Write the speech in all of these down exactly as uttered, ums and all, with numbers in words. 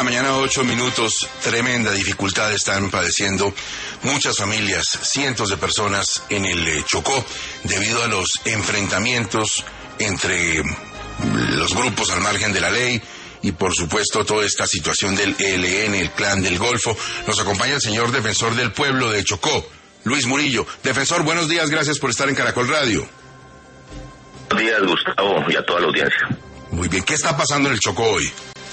mañana, ocho minutos. Tremenda dificultad están padeciendo muchas familias, cientos de personas en el Chocó, debido a los enfrentamientos entre los grupos al margen de la ley y, por supuesto, toda esta situación del E L N, el Clan del Golfo. Nos acompaña el señor defensor del pueblo de Chocó, Luis Murillo. Defensor, buenos días, gracias por estar en Caracol Radio. Buenos días, Gustavo, y a toda la audiencia. Muy bien, ¿qué está pasando en el Chocó hoy?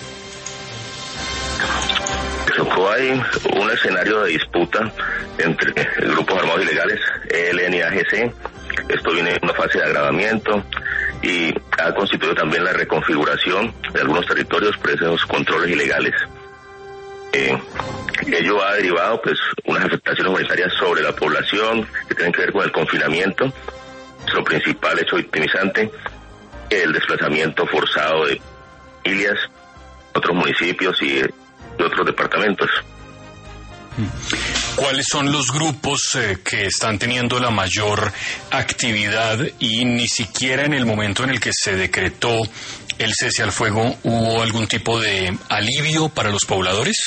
En Chocó hay un escenario de disputa entre grupos armados ilegales, E L N y A G C. Esto viene en una fase de agravamiento y ha constituido también la reconfiguración de algunos territorios por esos controles ilegales. Eh, ello ha derivado pues unas afectaciones humanitarias sobre la población que tienen que ver con el confinamiento. Nuestro principal hecho victimizante, el desplazamiento forzado de familias, otros municipios y de otros departamentos. ¿Cuáles son los grupos eh, que están teniendo la mayor actividad y ni siquiera en el momento en el que se decretó el cese al fuego hubo algún tipo de alivio para los pobladores?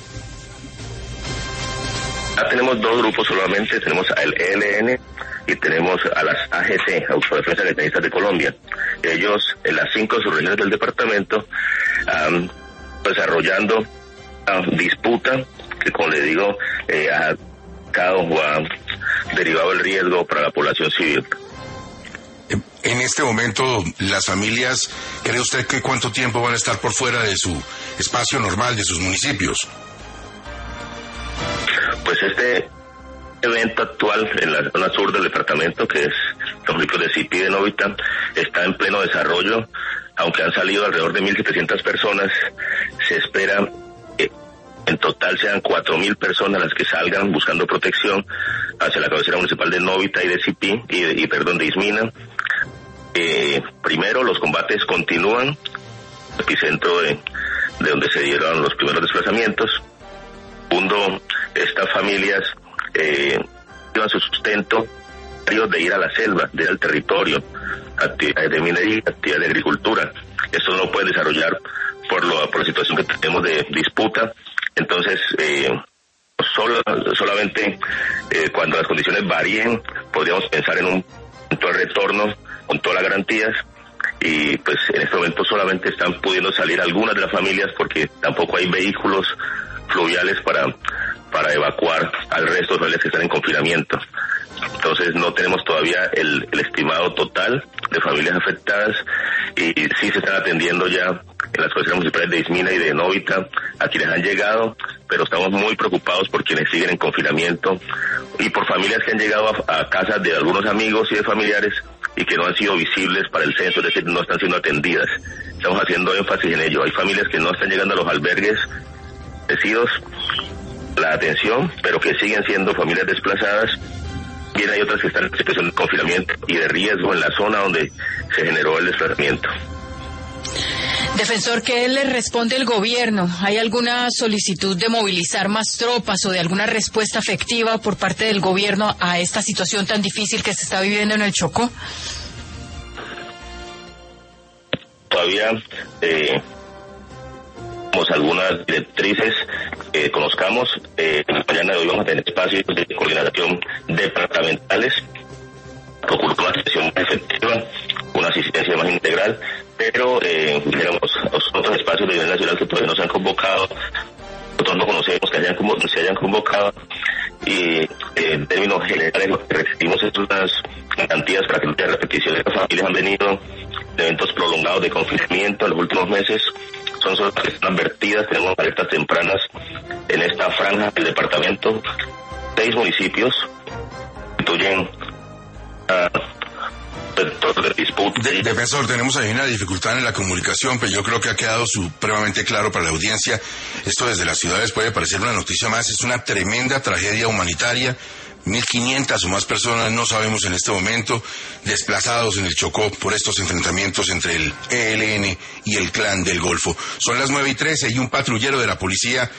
Ya tenemos dos grupos solamente, tenemos al E L N y tenemos a las A G C, Autodefensa Legistas de Colombia. Ellos, en las cinco subregiones del departamento, um, desarrollando una disputa que, como le digo, eh, ha causado o ha derivado el riesgo para la población civil. En este momento, las familias, ¿cree usted que cuánto tiempo van a estar por fuera de su espacio normal, de sus municipios? Pues este evento actual en la zona sur del departamento, que es los municipios de Cipí y de Novita, está en pleno desarrollo. Aunque han salido alrededor de mil setecientas personas, se espera que en total sean cuatro mil personas las que salgan buscando protección hacia la cabecera municipal de Novita y de Cipí, y, y perdón, de Ismina. Eh, primero, los combates continúan, epicentro de, de donde se dieron los primeros desplazamientos. Segundo, estas familias eh, llevan su sustento de ir a la selva, de ir al territorio, actividades de minería, actividades de agricultura. Eso no puede desarrollar por, lo, por la situación que tenemos de disputa. Entonces, eh, solo, solamente eh, cuando las condiciones varíen, podríamos pensar en un punto de retorno con todas las garantías. Y pues en este momento solamente están pudiendo salir algunas de las familias porque tampoco hay vehículos fluviales para, para evacuar al resto de familias que están en confinamiento. Entonces no tenemos todavía el, el estimado total de familias afectadas y sí se están atendiendo ya en las cabeceras municipales de Ismina y de Novita a quienes han llegado, pero estamos muy preocupados por quienes siguen en confinamiento y por familias que han llegado a, a casas de algunos amigos y de familiares y que no han sido visibles para el censo, es decir, no están siendo atendidas. Estamos haciendo énfasis en ello. Hay familias que no están llegando a los albergues decidos la atención, pero que siguen siendo familias desplazadas. Bien, hay otras que están en situación de confinamiento y de riesgo en la zona donde se generó el desplazamiento. Defensor, ¿qué le responde el gobierno? ¿Hay alguna solicitud de movilizar más tropas o de alguna respuesta efectiva por parte del gobierno a esta situación tan difícil que se está viviendo en el Chocó? Todavía eh, tenemos algunas directrices que conozcamos. Eh, mañana de hoy vamos a tener espacios de coordinación departamentales, procurar una atención más efectiva, una asistencia más integral, pero eh, tenemos otros espacios de nivel nacional que todavía no se han convocado, nosotros no conocemos que hayan, se hayan convocado, y eh, en términos generales lo que recibimos es unas garantías para que no haya repeticiones. Las familias han venido de eventos prolongados de confinamiento en los últimos meses, son zonas que están advertidas, tenemos alertas tempranas en esta franja del departamento. Seis municipios incluyen uh, de disputa. De, defensor, tenemos ahí una dificultad en la comunicación, pero yo creo que ha quedado supremamente claro para la audiencia. Esto desde las ciudades puede parecer una noticia más, es una tremenda tragedia humanitaria. mil quinientas o más personas, no sabemos en este momento, desplazados en el Chocó por estos enfrentamientos entre el E L N y el Clan del Golfo. Son las nueve y trece y un patrullero de la policía